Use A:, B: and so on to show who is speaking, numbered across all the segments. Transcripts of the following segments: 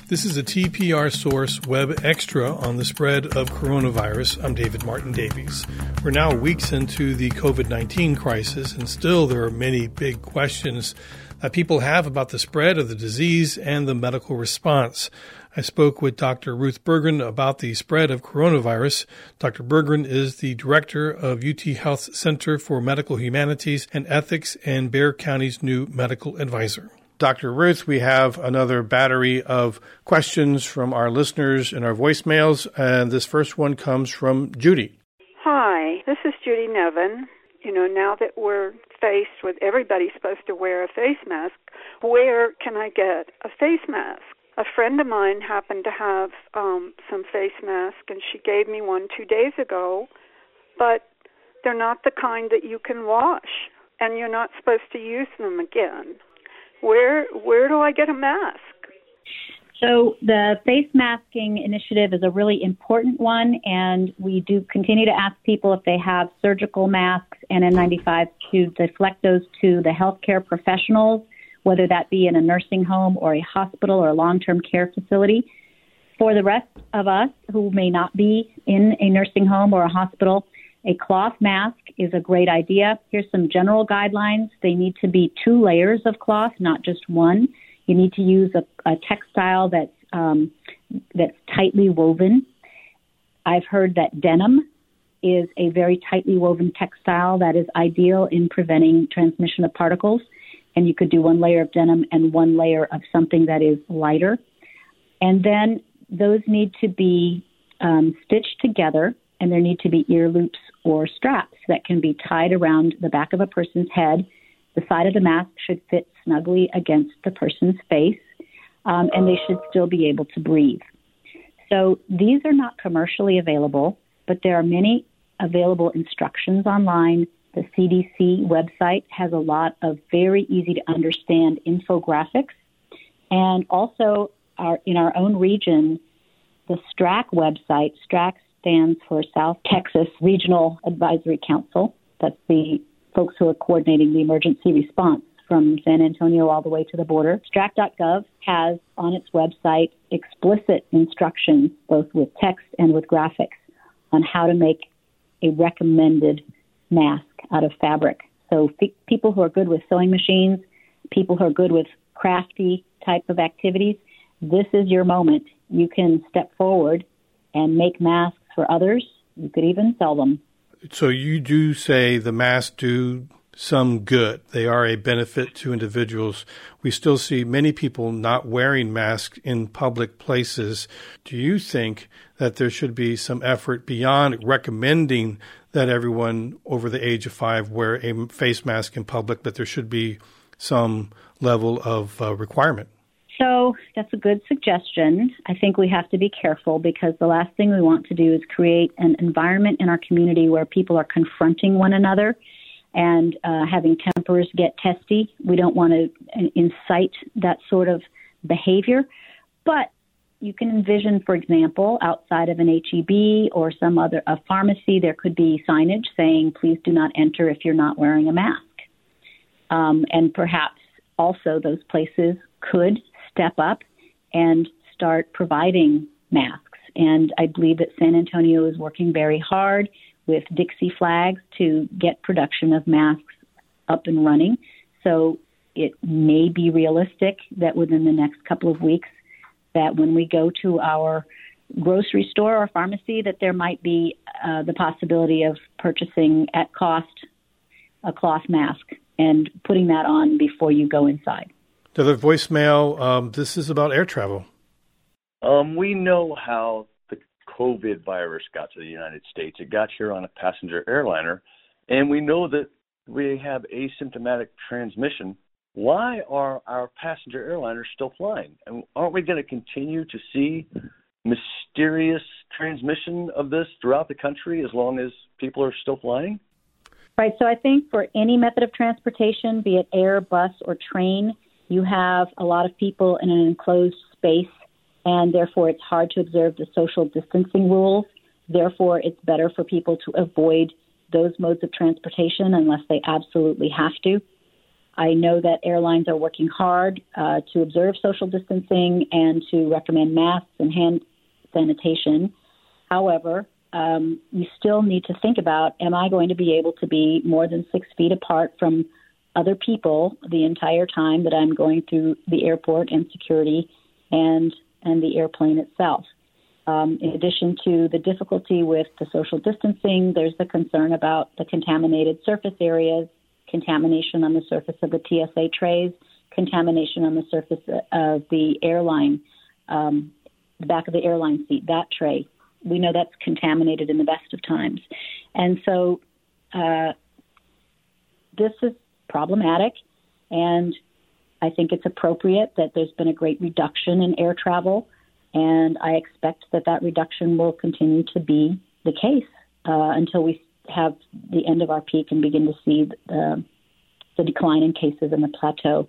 A: This is a TPR Source Web Extra on the spread of coronavirus. I'm David Martin Davies. We're now weeks into the COVID-19 crisis, and still there are many big questions that people have about the spread of the disease and the medical response. I spoke with Dr. Ruth Berggren about the spread of coronavirus. Dr. Berggren is the director of UT Health's Center for Medical Humanities and Ethics and Bexar County's new medical advisor. Dr. Ruth, we have another battery of questions from our listeners in our voicemails, and this first one comes from Judy.
B: Hi, this is Judy Nevin. Now that we're faced with everybody supposed to wear a face mask, where can I get a face mask? A friend of mine happened to have some face masks, and she gave me one 2 days ago, but they're not the kind that you can wash, and you're not supposed to use them again. Where do I get a mask?
C: So the face masking initiative is a really important one, and we do continue to ask people if they have surgical masks and N95s to deflect those to the healthcare professionals, whether that be in a nursing home or a hospital or a long-term care facility. For the rest of us who may not be in a nursing home or a hospital, a cloth mask is a great idea. Here's some general guidelines. They need to be 2 layers of cloth, not just one. You need to use a textile that's tightly woven. I've heard that denim is a very tightly woven textile that is ideal in preventing transmission of particles. And you could do 1 layer of denim and 1 layer of something that is lighter. And then those need to be stitched together, and there need to be ear loops or straps that can be tied around the back of a person's head. The side of the mask should fit snugly against the person's face, and they should still be able to breathe. So these are not commercially available, but there are many available instructions online. The CDC website has a lot of very easy to understand infographics. And also in our own region, the STRAC website, STRAC stands for South Texas Regional Advisory Council. That's the folks who are coordinating the emergency response from San Antonio all the way to the border. STRAC.gov has on its website explicit instructions, both with text and with graphics, on how to make a recommended mask out of fabric. So people who are good with sewing machines, people who are good with crafty type of activities, this is your moment. You can step forward and make masks for others. You could even sell them.
A: So you do say the masks do some good. They are a benefit to individuals. We still see many people not wearing masks in public places. Do you think that there should be some effort beyond recommending that everyone over the age of 5 wear a face mask in public, that there should be some level of requirement?
C: So that's a good suggestion. I think we have to be careful because the last thing we want to do is create an environment in our community where people are confronting one another and having tempers get testy. We don't want to incite that sort of behavior. But you can envision, for example, outside of an H-E-B or some other a pharmacy, there could be signage saying, please do not enter if you're not wearing a mask. And perhaps also those places could step up and start providing masks. And I believe that San Antonio is working very hard with Dixie flags to get production of masks up and running. So it may be realistic that within the next couple of weeks that when we go to our grocery store or pharmacy that there might be the possibility of purchasing at cost a cloth mask and putting that on before you go inside.
A: The other voicemail, this is about air travel.
D: We know how the COVID virus got to the United States. It got here on a passenger airliner, and we know that we have asymptomatic transmission. Why are our passenger airliners still flying? And aren't we going to continue to see mysterious transmission of this throughout the country as long as people are still flying?
C: Right. So I think for any method of transportation, be it air, bus, or train, you have a lot of people in an enclosed space, and therefore it's hard to observe the social distancing rules. Therefore, it's better for people to avoid those modes of transportation unless they absolutely have to. I know that airlines are working hard to observe social distancing and to recommend masks and hand sanitation. However, you still need to think about, am I going to be able to be more than 6 feet apart from other people the entire time that I'm going through the airport and security and the airplane itself? In addition to the difficulty with the social distancing, there's the concern about the contaminated surface areas, contamination on the surface of the TSA trays, contamination on the surface of the airline, the back of the airline seat, that tray. We know that's contaminated in the best of times. And so this is problematic, and I think it's appropriate that there's been a great reduction in air travel, and I expect that reduction will continue to be the case until we have the end of our peak and begin to see the decline in cases in the plateau.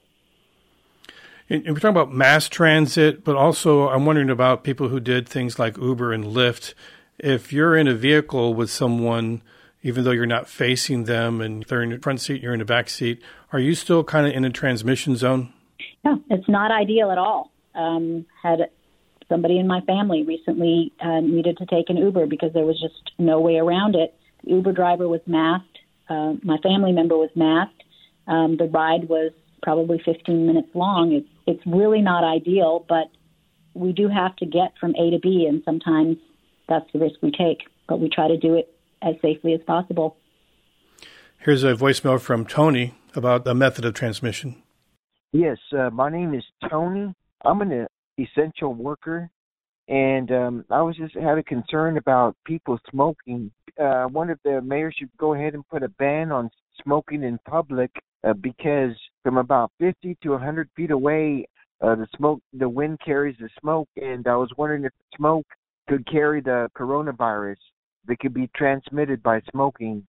A: And we're talking about mass transit, but also I'm wondering about people who did things like Uber and Lyft. If you're in a vehicle with someone, even though you're not facing them and they're in the front seat, you're in the back seat, are you still kind of in a transmission zone?
C: No, it's not ideal at all. Had somebody in my family recently needed to take an Uber because there was just no way around it. The Uber driver was masked. My family member was masked. The ride was probably 15 minutes long. It's really not ideal, but we do have to get from A to B, and sometimes that's the risk we take. But we try to do it as safely as possible.
A: Here's a voicemail from Tony about the method of transmission.
E: Yes, my name is Tony. I'm an essential worker, and I was just had a concern about people smoking. One of the mayors should go ahead and put a ban on smoking in public because from about 50 to 100 feet away, the wind carries the smoke, and I was wondering if smoke could carry the coronavirus that could be transmitted by smoking.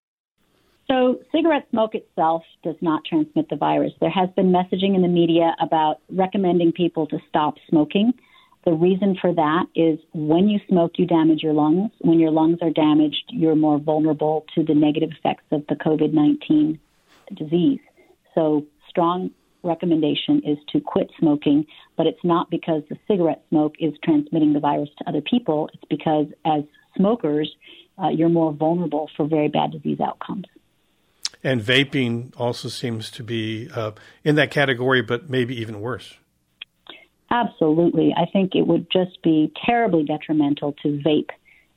C: So cigarette smoke itself does not transmit the virus. There has been messaging in the media about recommending people to stop smoking. The reason for that is when you smoke, you damage your lungs. When your lungs are damaged, you're more vulnerable to the negative effects of the COVID-19 disease. So strong recommendation is to quit smoking, but it's not because the cigarette smoke is transmitting the virus to other people. It's because as smokers, you're more vulnerable for very bad disease outcomes.
A: And vaping also seems to be in that category, but maybe even worse.
C: Absolutely. I think it would just be terribly detrimental to vape.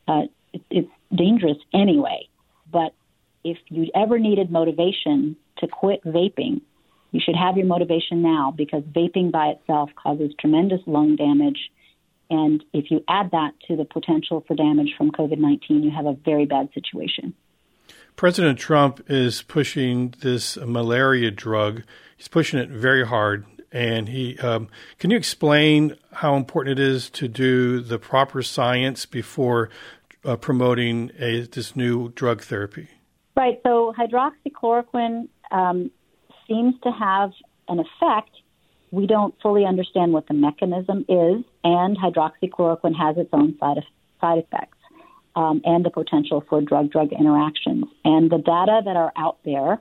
C: It's dangerous anyway, but if you ever needed motivation to quit vaping, you should have your motivation now, because vaping by itself causes tremendous lung damage. And if you add that to the potential for damage from COVID-19, you have a very bad situation.
A: President Trump is pushing this malaria drug. He's pushing it very hard. And he can you explain how important it is to do the proper science before promoting this new drug therapy?
C: Right. So hydroxychloroquine seems to have an effect. We don't fully understand what the mechanism is, and hydroxychloroquine has its own side effects and the potential for drug-drug interactions. And the data that are out there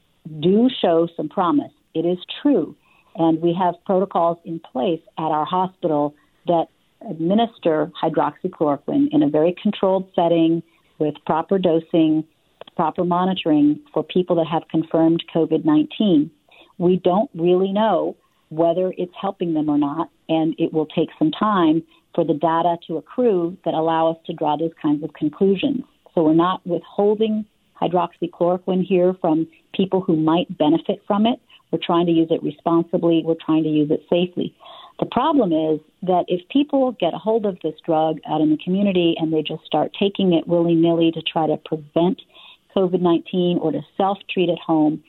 C: do show some promise. It is true. And we have protocols in place at our hospital that administer hydroxychloroquine in a very controlled setting with proper dosing, proper monitoring for people that have confirmed COVID-19. We don't really know whether it's helping them or not, and it will take some time for the data to accrue that allow us to draw those kinds of conclusions. So we're not withholding hydroxychloroquine here from people who might benefit from it. We're trying to use it responsibly. We're trying to use it safely. The problem is that if people get a hold of this drug out in the community and they just start taking it willy-nilly to try to prevent COVID-19 or to self-treat at home,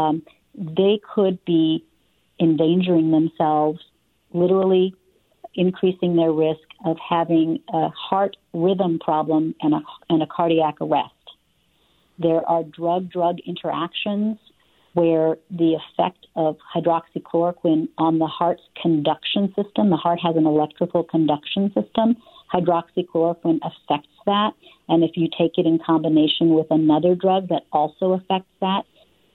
C: they could be endangering themselves, literally increasing their risk of having a heart rhythm problem and a cardiac arrest. There are drug-drug interactions where the effect of hydroxychloroquine on the heart's conduction system, the heart has an electrical conduction system, hydroxychloroquine affects that. And if you take it in combination with another drug that also affects that,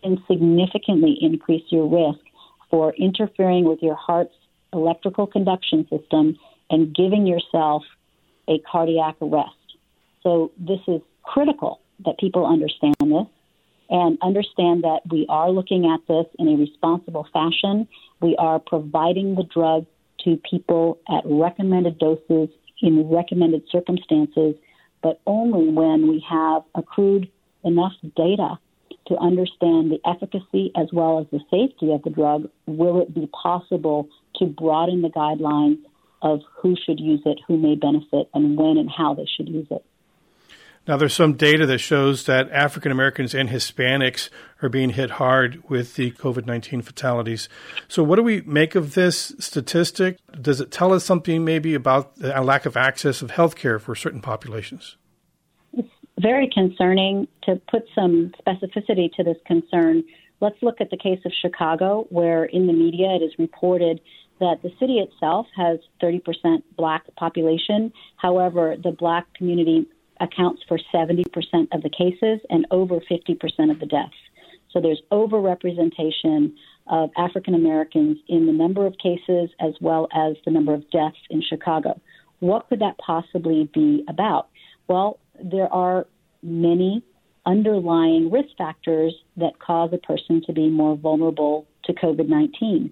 C: can significantly increase your risk for interfering with your heart's electrical conduction system and giving yourself a cardiac arrest. So this is critical that people understand this and understand that we are looking at this in a responsible fashion. We are providing the drug to people at recommended doses in recommended circumstances, but only when we have accrued enough data to understand the efficacy as well as the safety of the drug will it be possible to broaden the guidelines of who should use it, who may benefit, and when and how they should use it.
A: Now, there's some data that shows that African Americans and Hispanics are being hit hard with the COVID-19 fatalities. So what do we make of this statistic? Does it tell us something maybe about a lack of access of health care for certain populations?
C: It's very concerning. To put some specificity to this concern, let's look at the case of Chicago, where in the media it is reported that the city itself has 30% Black population. However, the Black community accounts for 70% of the cases and over 50% of the deaths. So there's overrepresentation of African Americans in the number of cases as well as the number of deaths in Chicago. What could that possibly be about? Well, there are many underlying risk factors that cause a person to be more vulnerable to COVID-19.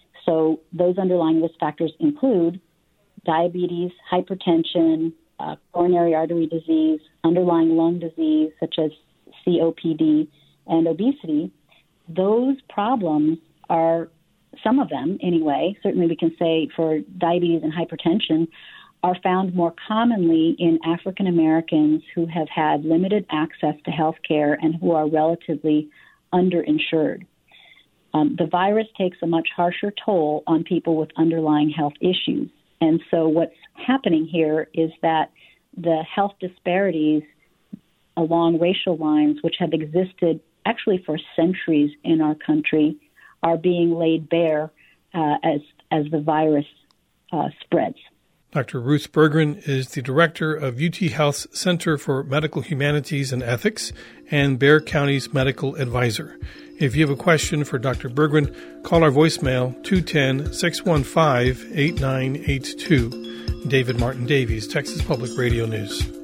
C: So those underlying risk factors include diabetes, hypertension, coronary artery disease, underlying lung disease such as COPD, and obesity. Those problems are, some of them anyway, certainly we can say for diabetes and hypertension, are found more commonly in African Americans who have had limited access to health care and who are relatively underinsured. The virus takes a much harsher toll on people with underlying health issues. And so what's happening here is that the health disparities along racial lines, which have existed actually for centuries in our country, are being laid bare as the virus spreads.
A: Dr. Ruth Berggren is the director of UT Health's Center for Medical Humanities and Ethics and Bexar County's medical advisor. If you have a question for Dr. Berggren, call our voicemail 210-615-8982. David Martin Davies, Texas Public Radio News.